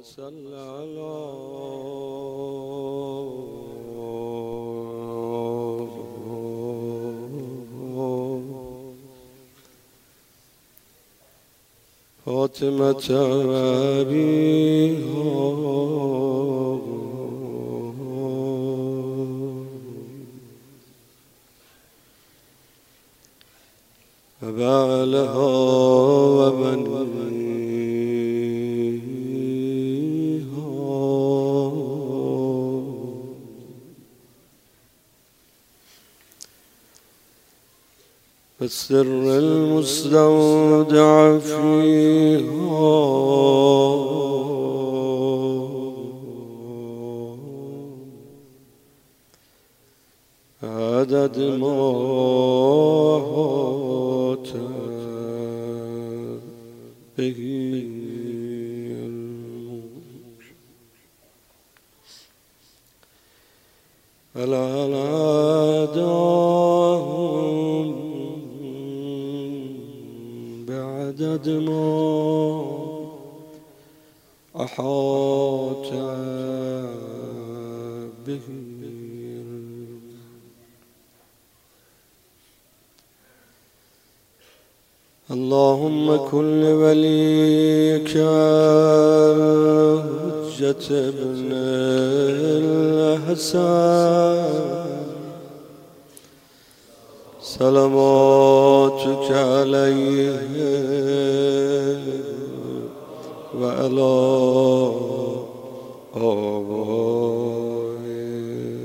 صل على فاطمة أبيها وبعلها وبنيها والسر المستودع فيها عدد ما أحاط به الأعداء بعدد ما أحاط به اللهم كن لوليك حجة ابن الحسن صلواتك عليه وعلى آبائه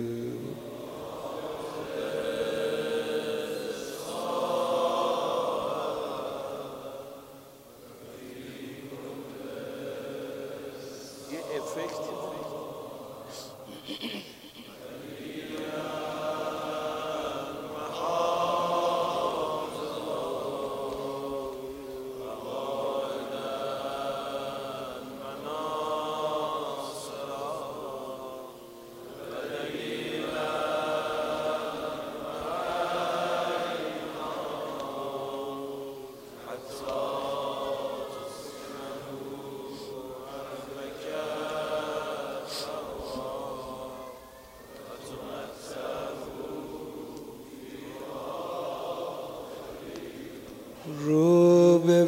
یه افکتی رو به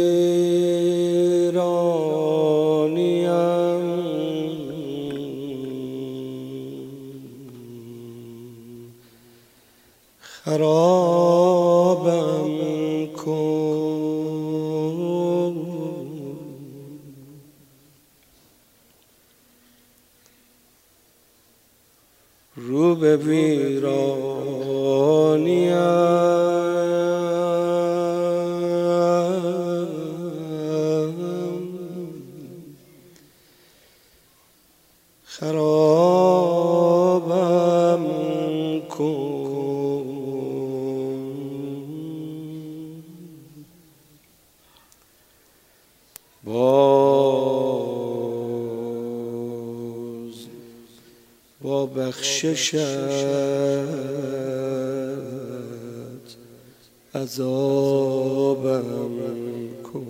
ویرانیم خرابم کن رو به خرابم کن باز با بخششت عذابم کن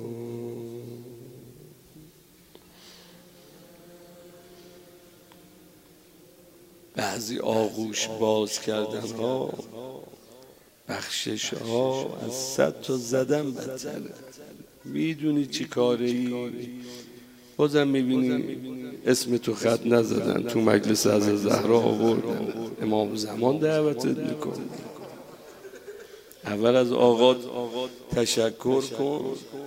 بعضی آغوش باز کردن ها بخشش ها از 100 تا زدن بدتره. میدونی چی کاره ای؟ بازم میبینی اسم تو خط نزدن تو مجلس از زهرا آوردن امام زمان دعوتت میکن. اول از آقا تشکر کن.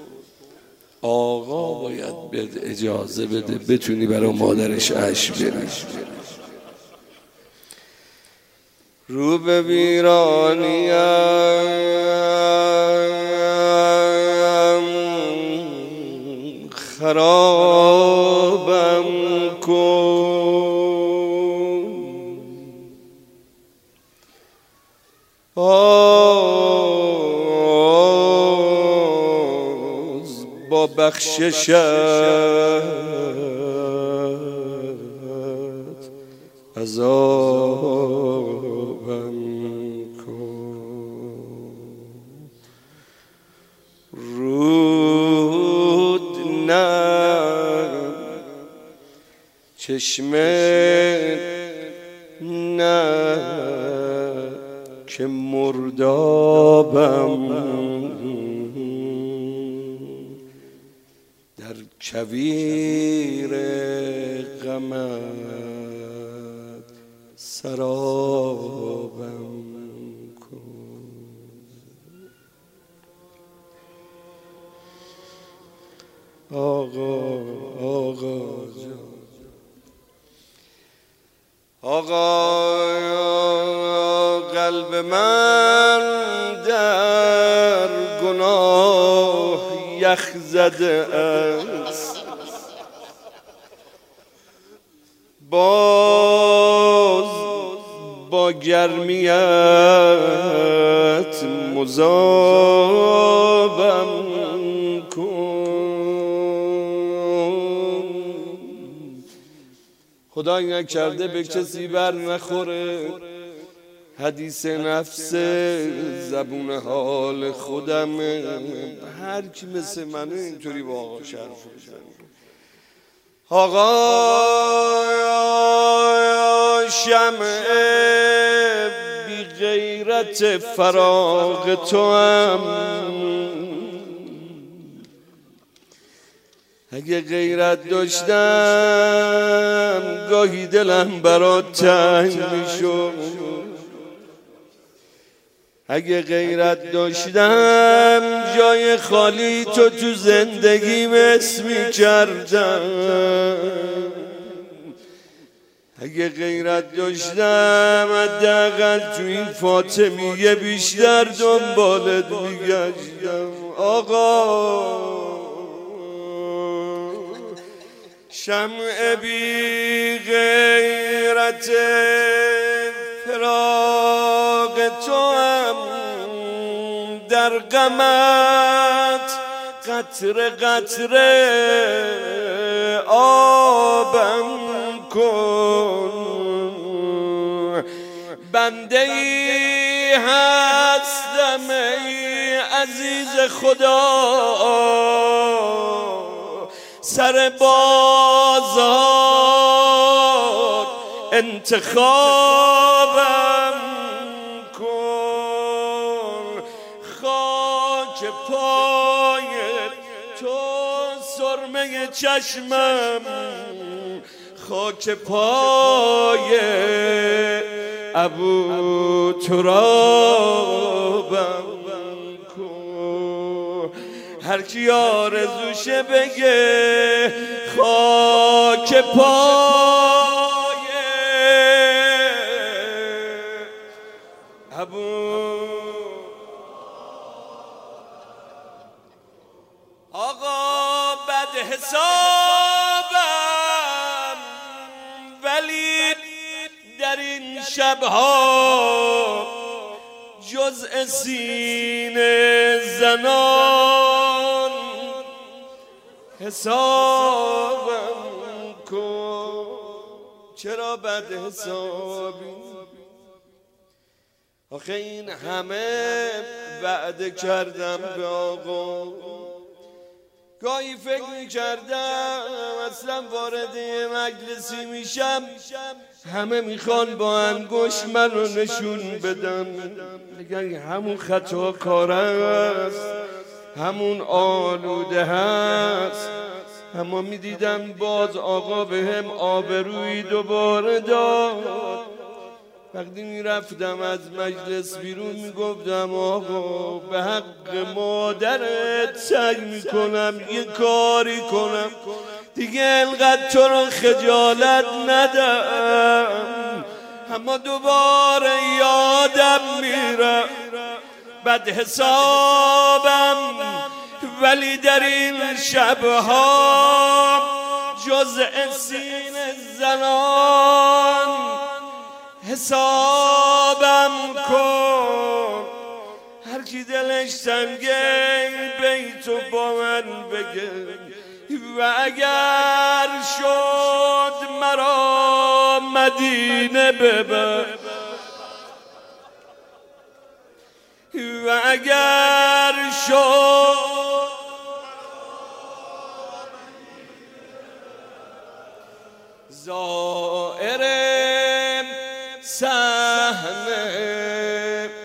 آقا باید بهت اجازه بده بتونی برای مادرش عشق بری. رو به ویرانیم خرابم کن باز با بخششت عذابم کن. رود نه چشمه نه که مردابم در کویر غمت سرابم کن. آقا جان، آقا قلب من در گناه یخ زده است، باز با گرمیت مذابم کن. خدای نکرده به کسی بر نخوره حدیث نفس زبون حال خودم، هر کی مثل منه اینطوری با آقا شرف بزنه. آقا شمع بی غیرت فراق تو هم، اگه غیرت داشتم گاهی دلم برات تنگ میشد، اگه غیرت داشتم جای خالی تو زندگیم اسم می‌کردم، اگه غیرت داشتم حداقل تو این فاطمیه بیشتر دنبالت میگشتم. آقا شمع بی غیرت فراق تو هم در غمت قطره قطره آبم کن. بنده ای هستم ای عزیز خدا، سر بازار انتخابم کن. خاک پای تو سرمه چشمم، خاک پای ابو ترابم کن. هر کی آرزوشه بگه خاک پای ابو. آقا بد حسابم ولی در این شبها جز سینه زنان حسابم کن. چرا بد حسابی؟ آخه این همه وعده کردم به آقا، گاهی فکر میکردم اصلا وارد مجلسی میشم همه میخوان با انگشت من رو نشون بدن، میگن همون خطا کار است، همون آلوده هست. اما میدیدم باز آقا به هم آبرویی دوباره داد. وقتی میرفتم از مجلس بیرون میگفتم آقا به حق مادرت سعی میکنم یه کاری کنم دیگه انقدر تو رو خجالت ندم، اما دوباره یادم میره بد حسابم ولی در این شبها جز سینه زنان حسابم کن. هر کی دلش تنگه بیتو با من بگه و اگر شد مرا مدینه ببر، و اگر شد زائر صحنه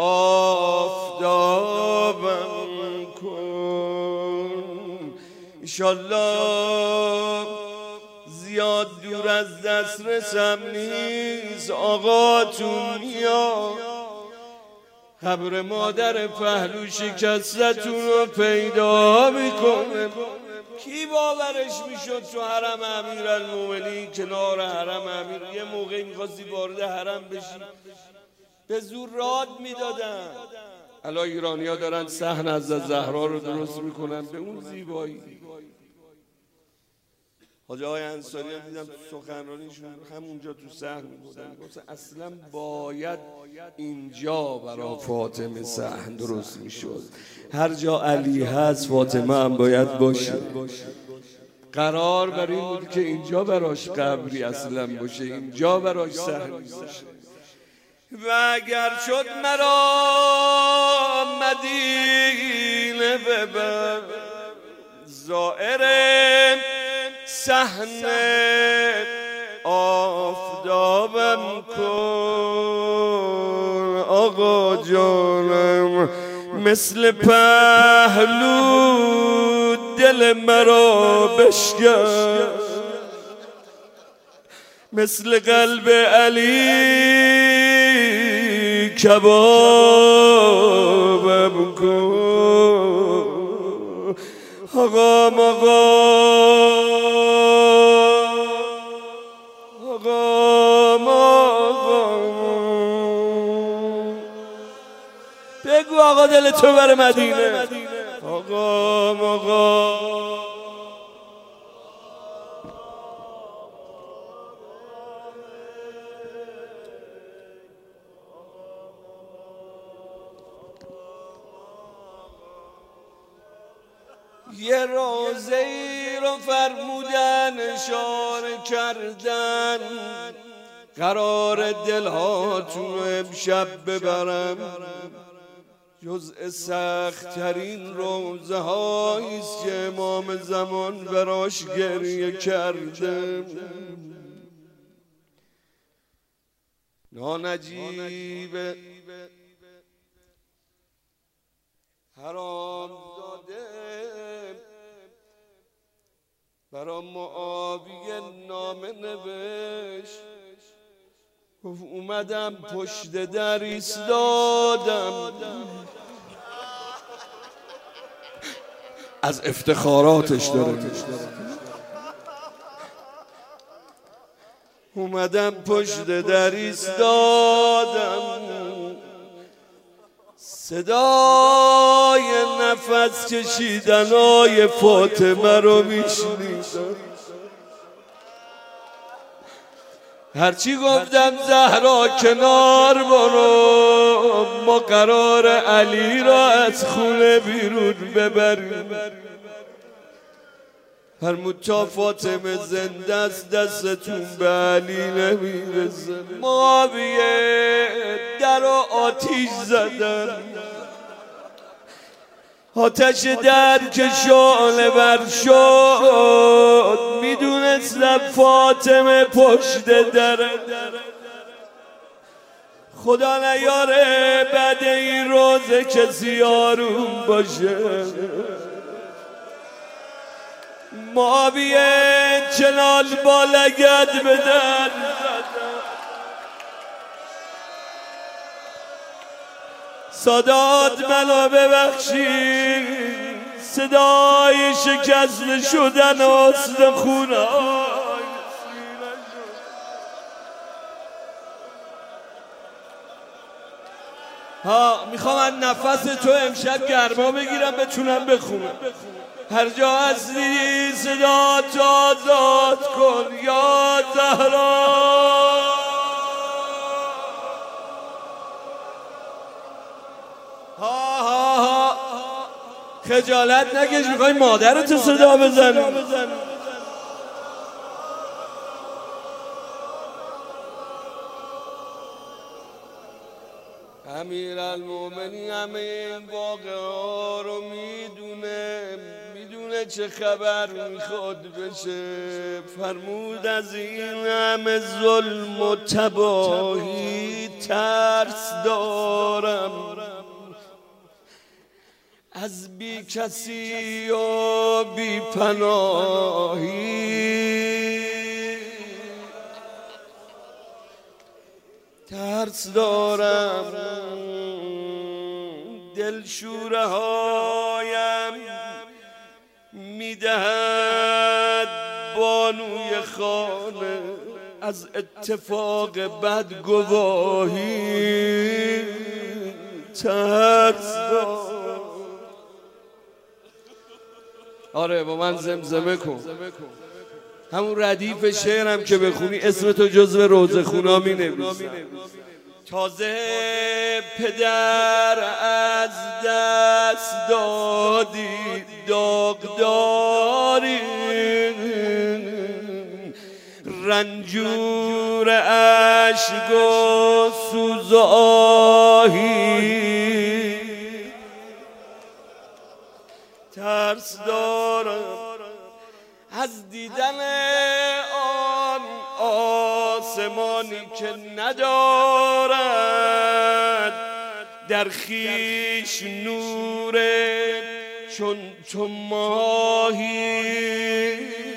آفتابم کن، انشالله زیاد دور از دسترسم نیست آقاتون میاد، قبر مادر پهلو شکستتون رو پیدا میکنه. کی باورش میشد تو حرم امیرالمومنین کنار حرم امیر یه موقعی میخواستی وارد حرم بشی به زور راد میدادن؟ الان ایرانی ها دارن صحن از زهرا رو درست میکنن به اون زیبایی. حاجی آقای انصاری هم دیدم سخنرانیشون همونجا تو صحن بودن، گفتن اصلا باید اینجا برای فاطمه صحن درست میشد، هر جا علی هست فاطمه هم باید باشه. قرار بر این بود که اینجا براش قبری اصلا باشه، اینجا براش صحن باشه. و اگر شد مرا مدینه ببر، زائر صحن آفتابم کن، آقا جانم مثل پهلو دل مرا بشکن، مثل قلب علی کبابم کن، آقام بگو آقا دل تو بر مدینه، آقا یه روزه ای رو فرمودن اشاره کردن، قرار دلهاتون امشب ببرم، جزء سخت ترین روزه هاییست که امام زمان براش گریه کرده. نانجیب حرام زاده برا معاویه نامه نوشت، گفت اومدم پشت در ایستادم، از افتخاراتش داره، اومدم پشت در ایستادم، صدای نفس کشیدنای فاطمه رو میشنیدم، هرچی گفتم زهرا کنار برو، ما قرار علی را از خونه بیرون ببریم. فرمود تا فاطمه زنده است دستتون به علی نمیرسه. معاویه در آتیش زدن، آتش در که شعله ور شد، میدونستم فاطمه پشت دره، خدا نیاره بعد این روزه کسی آروم باشه. معاویه چنان با لگد به در سادات منو ببخشید، صدای شکست شدن استخونای میخوام از نفس تو امشب گرما بگیرم بتونم بخونم. هر جا هستی صدا تو آزاد کن یا زهرا، خجالت نکش، میخوای مادرتو صدا بزنی. امیرالمومنین همه این واقعه ها رو میدونه نمیدونه چه خبر میخواد بشه. فرمود از این همه ظلم و تباهی ترس دارم، از بی کسی و بی پناهی ترس دارم. دلشوره هایم میدهد بانوی خانه، از اتفاق بد گواهی ترس دارم. آره با من زمزمه کن، همون ردیف شعرم که بخونی اسم تو جزو روزه خونا می نویسم. تازه پدر از دست دادی داغداری، رنجور اشک و سوز و آهی ترس دارم. از دیدن آن آسمانی که ندارد در خویش نور چون تو ماهی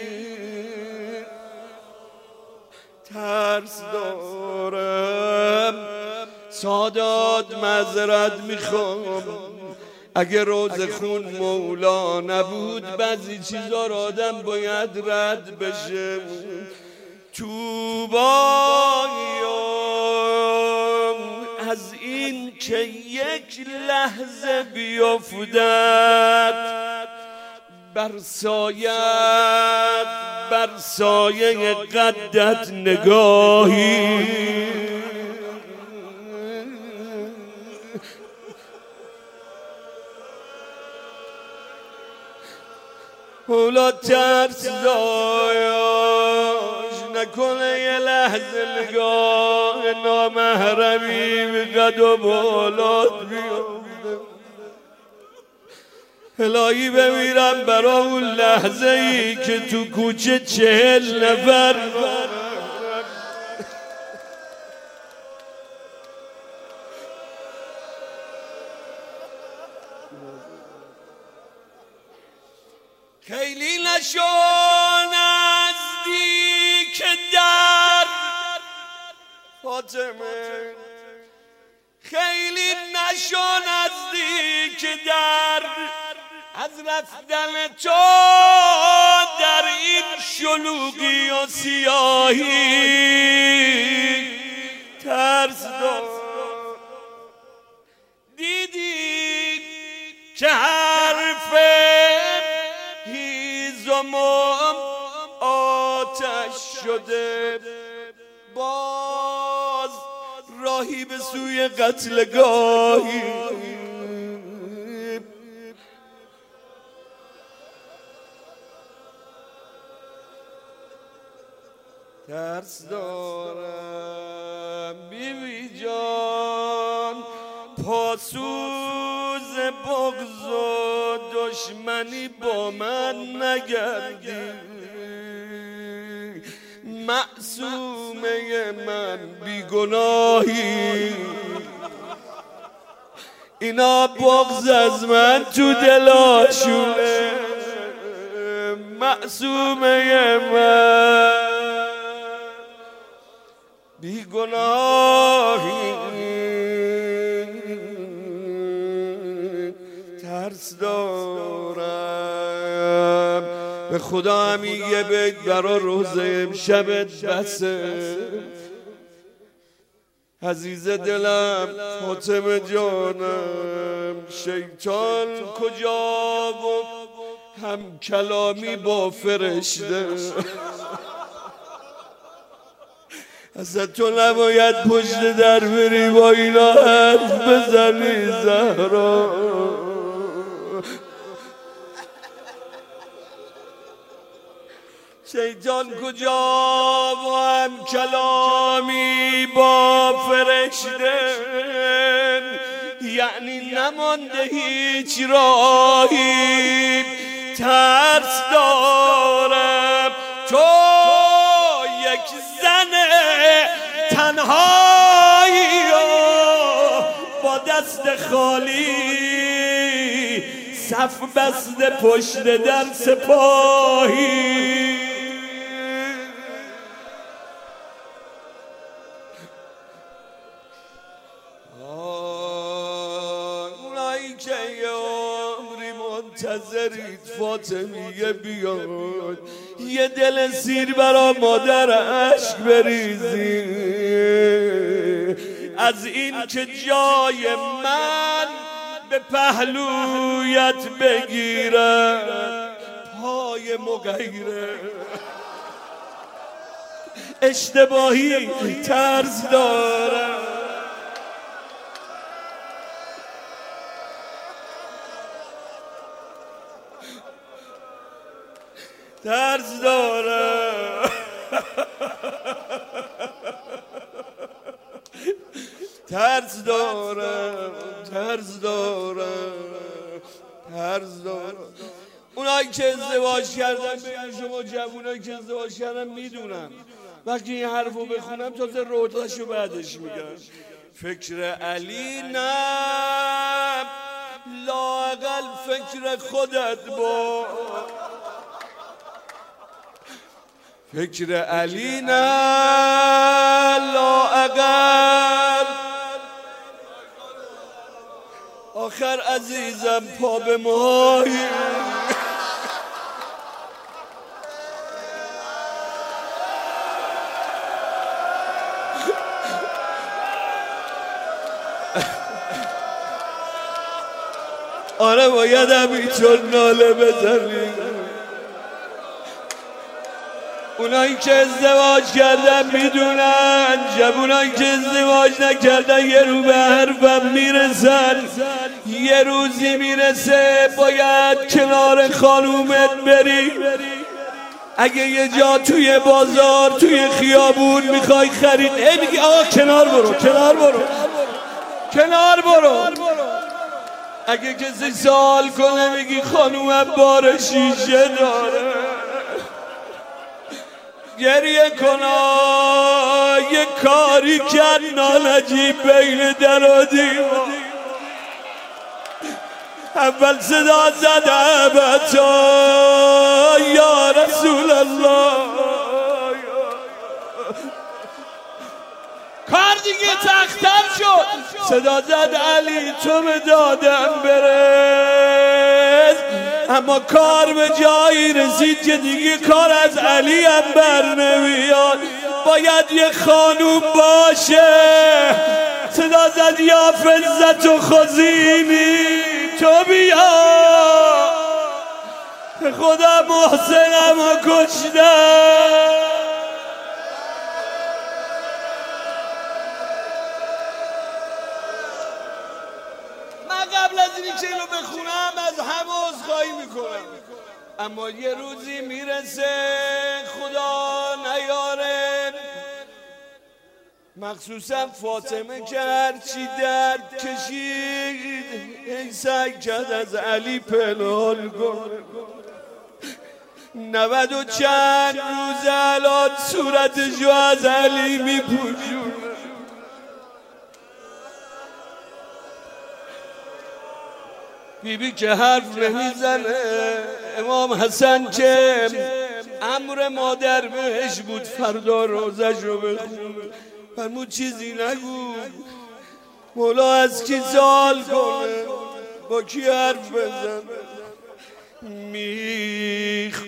ترس دارم. سادات معذرت میخوام، اگه روز خون مولا نبود بعضی چیزا رو آدم باید رد بشه. توباییم از این که یک لحظه بیفتد بر سایه قدت نگاهی مولا ترس داشت نکنه یه لحظه نگاه نامحرمی به قد و بالات بیفته. الهی بمیرم برا اون لحظه ای که تو کوچه 40 نفر خیلی نشو نزدیک در فاطمه، خیلی نشو نزدیک در از رفتن تو در این شلوغی و سیاهی ترس دار. دیدی که حرف هیزمم آتش شده، باز راهی به سوی قتلگاهی ترس دارم. بیبی جان پاسوز بغض و دشمنی با من نگردی، معصومه من بیگناهی، اینا بغض از من تو دلاشونه، معصومه من بیگناهی ترس دارم. به خدا همین یه بیت برا روز امشبت بسه. عزیز دلم فاطمه جانم، شیطان کجا و هم کلامی با فرشته، اصلا تو نباید پشت در بری با اینا حرف بزنی زهرا. شیطان کجا و هم کلامی با فرشته، یعنی نمانده هیچ راهی ترس دارم، تو یک زن تنهایی با دست خالی، صف بسته پشت در سپاهی. اونایی که یه عمری منتظرید فاطمیه بیاد، یه دل سیر برا مادر عشق بریزی، از این که جای من به پهلویت بگیره پای مغیره. اشتباهی طرز دارم، طرز دارم، طرز دارم، طرز دارم، طرز دارم. اونایی که ازدواج کردن، بگم شما جوونایی که ازدواج کردن میدونم وقتی این حرفو بخونم تازه روتاشو بعدش میگم. فکر علی نه، لااقل فکر خودت با. فکر علی نه، لااقل. آخر عزیزم پا به ماهی. آره باید همینطور ناله بزنی. اونایی که ازدواج کردن میدونن، جوونایی که ازدواج نکردن یه رو به حرفم میرسن. یه روزی میرسه باید کنار خانومت بری. اگه یه جا توی بازار توی خیابون میخوای خرید، میگی آقا کنار برو، کنار برو، کنار برو. اگه کسی سوال کنه میگی خانومم بار شیشه داره. گریه کنا یه کاری کرد نالجی بین در و دیوار. اول صدا زد ابتا یا رسول الله. کار دیگه تختم شد. صدا زد علی تو به دادم برس. اما کار به جایی رسید که دیگه کار از علی هم بر نمیاد، باید یه خانوم باشه. صدا زد یا فزت و خزینی تو بیا. خدا محسنم و کشتم. قبل از اینی که اینو بخونم از همه عذرخواهی میکنم، اما یه روزی میرسه خدا نیاره، مخصوصا فاطمه که هرچی درد کشید ای سعی کرد از علی پنهان کنه. 90 و چند روز الان صورتشو از علی میپوشونه. بیبی که حرف نمیزنه. امام حسن که امر مادر بهش بود فردا روزش رو بخونه، فرمود چیزی نگو، مولا از کی سوال کنه، با کی حرف بزنه. میخ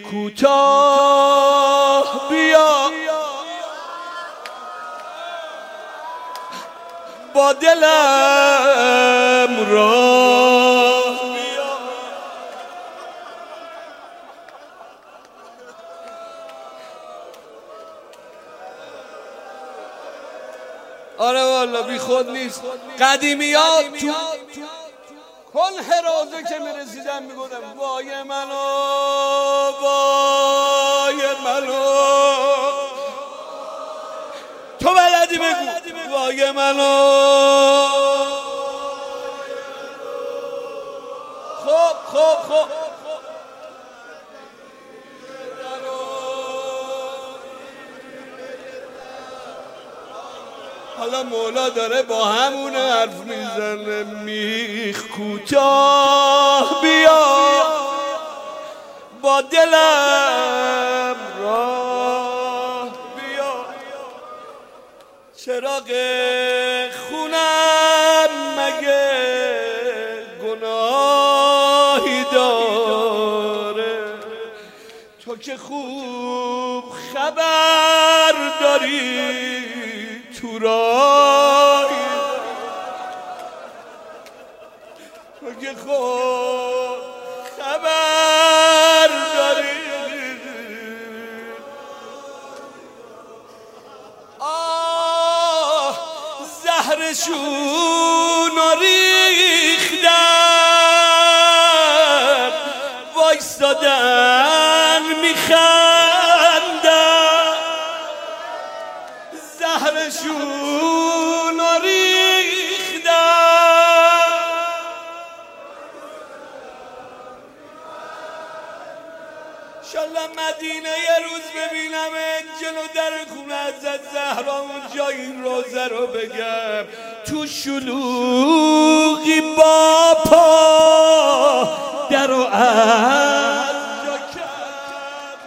کوتاه بیا با دلم را. آره والا بی خود نیست. قدیمیات تو کل حرازه که میرسیدن میگودم وای منو، وای منو. تو بلدی بگو وای منو. خب حالا مولا داره با همون حرف میزنه میخ کوتاه بیا با دلم راه بیا چراغ خونم مگه گناهی داره تو که خوب خبر داری تو راهی تو که خوب خبر داری زهرشون ریختن وایستادن میخندن زهرشون ریختن انشالله مدینه یه روز ببینم جلو در خونه حضرت زهرا اونجا این روزه رو بگم تو شلوغی با پا در و از جا کرد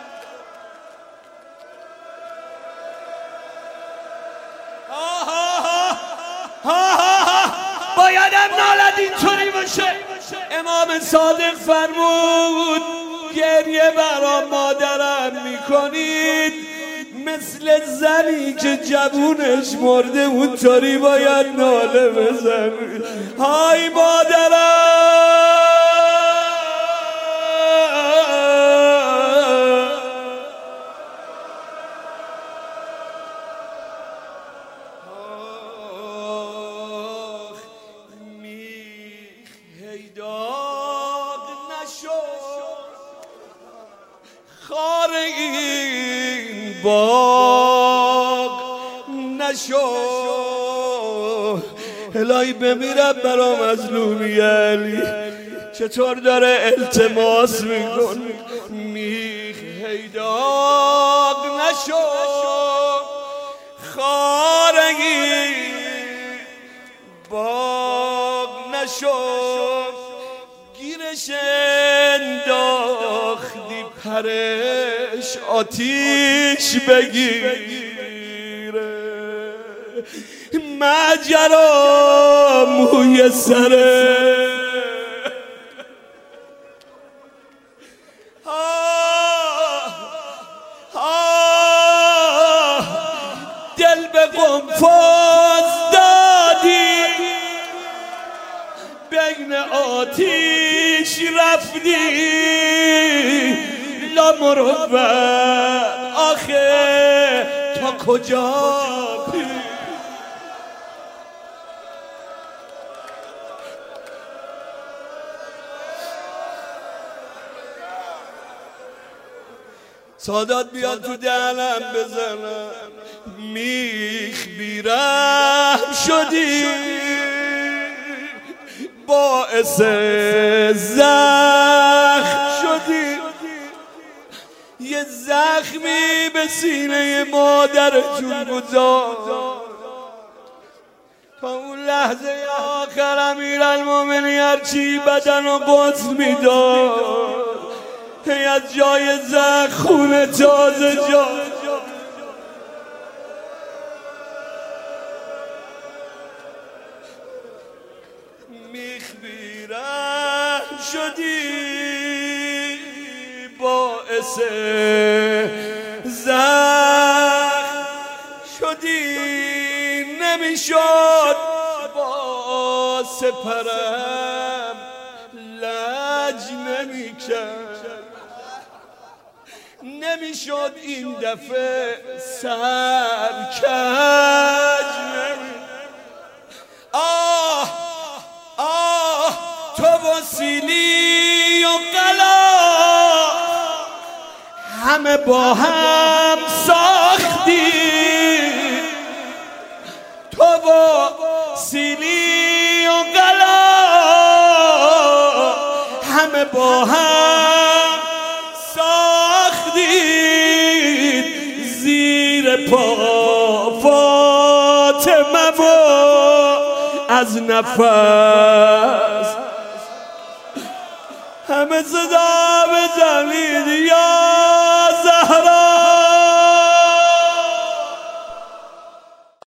بایدم نالد اینطوری باشه امام صادق فرمود گریه برا مادرم میکنید مثل زنی که جوونش مرده اونطوری باید ناله بزنید های مادرم میخ هیداغ نشد خار این باغ نشد الهی بمیرم برا مظلومی علی چطور داره التماس میکن میخ هیداغ نشد خار این باغ نشد گیرش انداختی پرش آتیش بگیره مجرا موی سره دل به قنفذ دادی بین آتیش رفتی لامروت آخه تا کجا سادات بیاد تو دهنم بزنم میخ بیرحم شدی باعث زخم شدی یه زخمی به سینه مادرتون گذار تا اون لحظه آخر امیرالمومنین هرچی بدن و غسل میداد هی از جای زخم خون تازه جا میخ بیرحم شدی باعث زخم شدی نمیشد با سپرم لج نمیکرد نمیشد این دفعه سرکج تو با سیلی و قلا همه با هم ساختی تو با سیلی و قلا همه با هم ساختی زیر پا فاطمه خاتمم از نفس همه صدا بزنید یا